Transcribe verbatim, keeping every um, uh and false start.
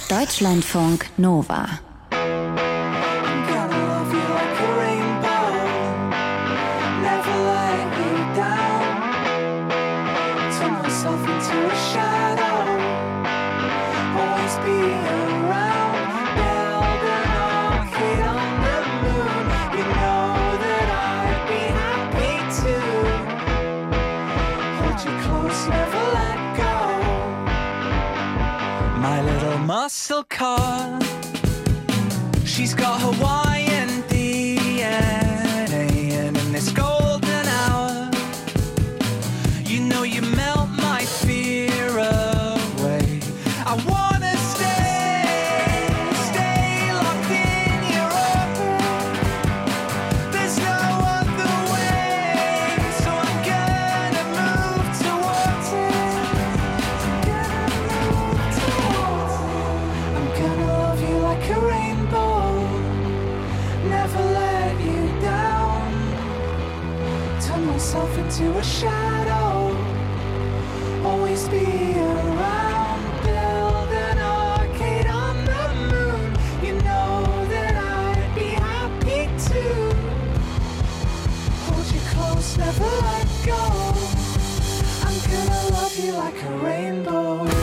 Deutschlandfunk Nova. Muscle car, she's got Hawaiian D N A, and in this golden hour, you know you melt my fear away. I wanna stay, stay locked in your orbit. There's no other way, so I'm gonna move towards it. I'm gonna love you like a rainbow, never let you down. Turn myself into a shadow, always be around. Build an arcade on the moon, you know that I'd be happy to hold you close, never let go. I'm gonna love you like a rainbow.